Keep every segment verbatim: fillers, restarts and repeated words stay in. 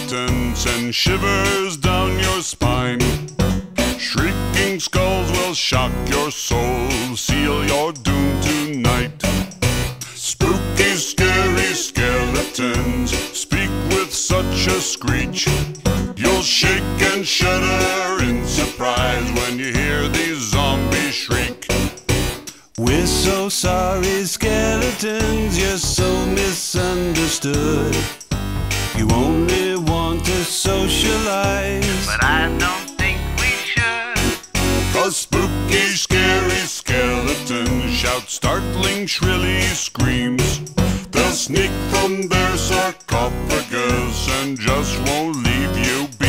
skeleton send shivers down your spine. Shrieking skulls will shock your soul, seal your doom tonight. Spooky, scary skeletons speak with such a screech. You'll shake and shudder in surprise when you hear these zombies shriek. We're so sorry, skeletons, you're so misunderstood. You only want to socialize, but I don't think we should. 'Cause spooky, scary skeletons shout startling, shrilly screams. They'll sneak from their sarcophagus and just won't leave you be.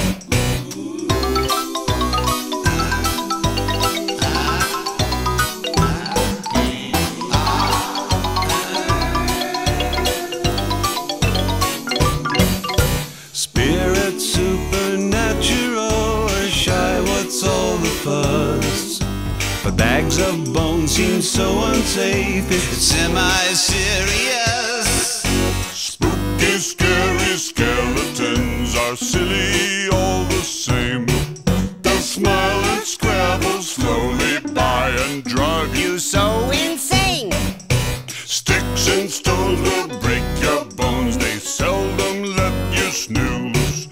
Spirit, supernatural, or shy, what's all the fuss? But bags of bones seem so unsafe, it's semi-serious. Spooky, scary skeletons are silly all the same. They'll smile and scrabble slowly by and drive you You so insane. Sticks and stones will break your bones. They seldom let you snooze.